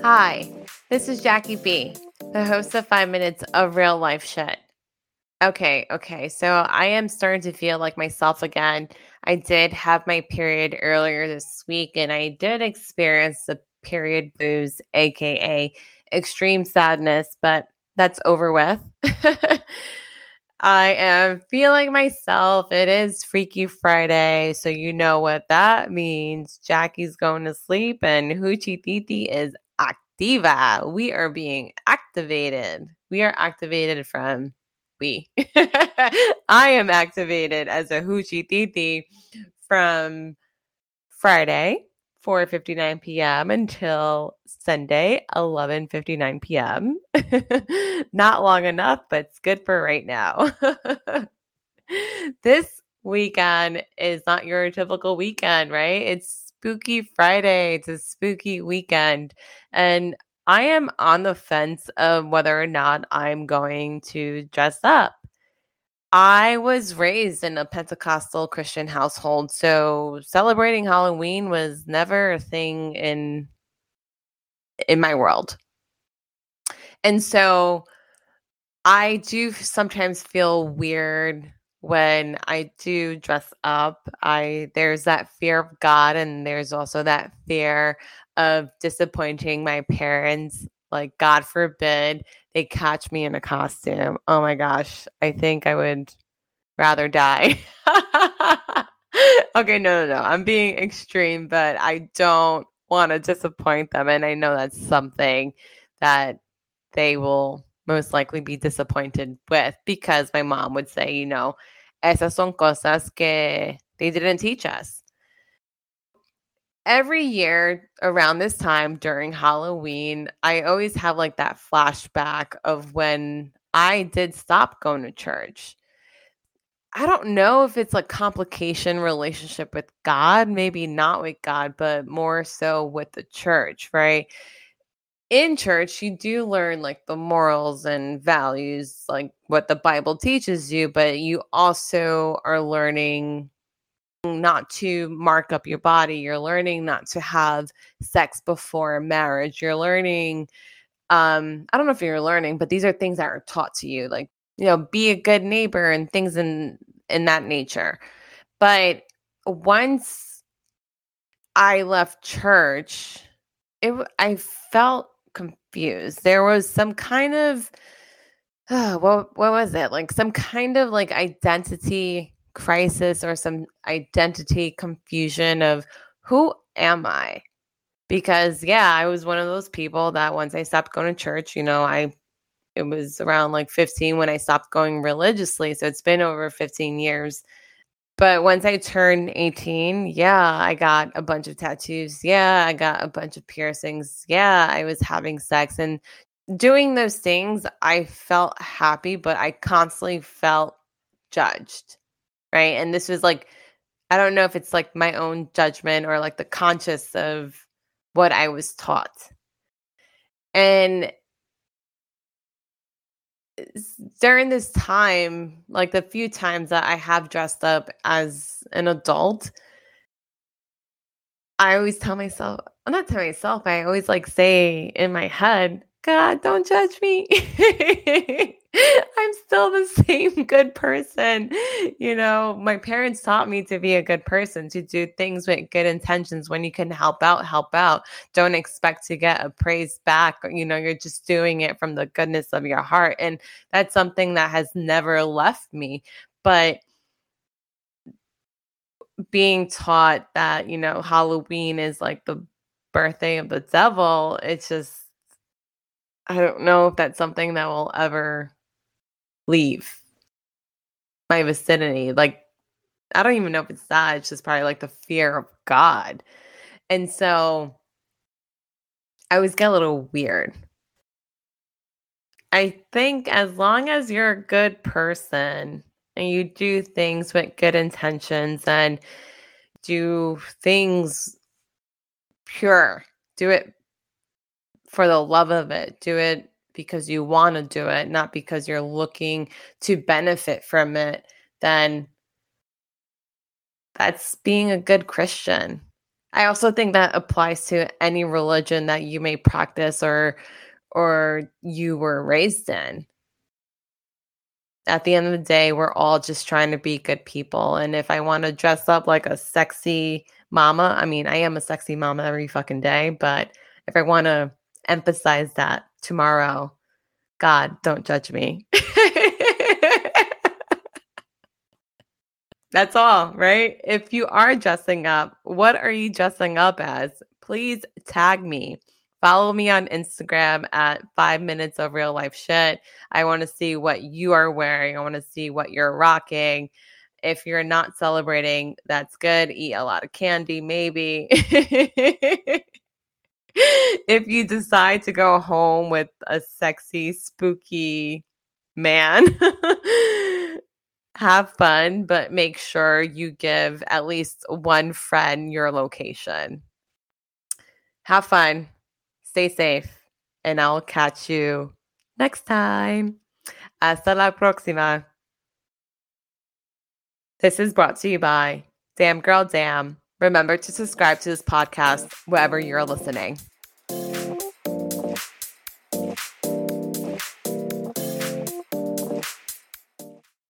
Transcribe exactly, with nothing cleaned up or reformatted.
Hi, this is Jackie B, the host of Five Minutes of Real Life Shit. Okay, okay, so I am starting to feel like myself again. I did have my period earlier this week, and I did experience the period blues, aka extreme sadness, but that's over with. I am feeling myself. It is Freaky Friday, so you know what that means. Jackie's going to sleep, and Hoochie Titi is activa. We are being activated. We are activated from we. I am activated as a Hoochie Titi from Friday, four fifty-nine p.m. until Sunday, eleven fifty-nine p.m. Not long enough, but it's good for right now. This weekend is not your typical weekend, right? It's Spooky Friday. It's a spooky weekend. And I am on the fence of whether or not I'm going to dress up. I was raised in a Pentecostal Christian household, so celebrating Halloween was never a thing in in my world. And so I do sometimes feel weird when I do dress up. I there's that fear of God, and there's also that fear of disappointing my parents. Like, God forbid they catch me in a costume. Oh my gosh, I think I would rather die. Okay, no, no, no. I'm being extreme, but I don't want to disappoint them. And I know that's something that they will most likely be disappointed with, because my mom would say, you know, esas son cosas que they didn't teach us. Every year around this time during Halloween, I always have like that flashback of when I did stop going to church. I don't know if it's a complication relationship with God, maybe not with God, but more so with the church, right? In church, you do learn like the morals and values, like what the Bible teaches you, but you also are learning not to mark up your body. You're learning not to have sex before marriage. You're learning, um, I don't know if you're learning, but these are things that are taught to you, like, you know, be a good neighbor and things in in that nature. But once I left church, it w- I felt confused. There was some kind of uh, what what was it? Like some kind of like identity crisis or some identity confusion of who am I? Because yeah, I was one of those people that once I stopped going to church, you know, I it was around like fifteen when I stopped going religiously, so it's been over fifteen years. But once I turned eighteen, yeah, I got a bunch of tattoos. Yeah, I got a bunch of piercings. Yeah, I was having sex and doing those things. I felt happy, but I constantly felt judged, right? And this was like, I don't know if it's like my own judgment or like the conscious of what I was taught. And during this time, like the few times that I have dressed up as an adult, I always tell myself, I'm not telling myself, I always like say in my head, God, don't judge me. I'm still the same good person. You know, my parents taught me to be a good person, to do things with good intentions. When you can help out, help out. Don't expect to get a praise back. You know, you're just doing it from the goodness of your heart. And that's something that has never left me. But being taught that, you know, Halloween is like the birthday of the devil, it's just, I don't know if that's something that will ever leave my vicinity. Like, I don't even know if it's that. It's just probably like the fear of God. And so I always get a little weird. I think as long as you're a good person and you do things with good intentions and do things pure, do it for the love of it. Do it because you want to do it, not because you're looking to benefit from it. Then that's being a good Christian. I also think that applies to any religion that you may practice or or you were raised in. At the end of the day, we're all just trying to be good people. And if I want to dress up like a sexy mama, I mean, I am a sexy mama every fucking day, but if I want to emphasize that tomorrow, God, don't judge me. That's all, right? If you are dressing up, what are you dressing up as? Please tag me. Follow me on Instagram at five minutes of real life shit. I want to see what you are wearing. I want to see what you're rocking. If you're not celebrating, that's good. Eat a lot of candy, maybe. If you decide to go home with a sexy, spooky man, have fun, but make sure you give at least one friend your location. Have fun, stay safe, and I'll catch you next time. Hasta la próxima. This is brought to you by Damn Girl Damn. Remember to subscribe to this podcast wherever you're listening.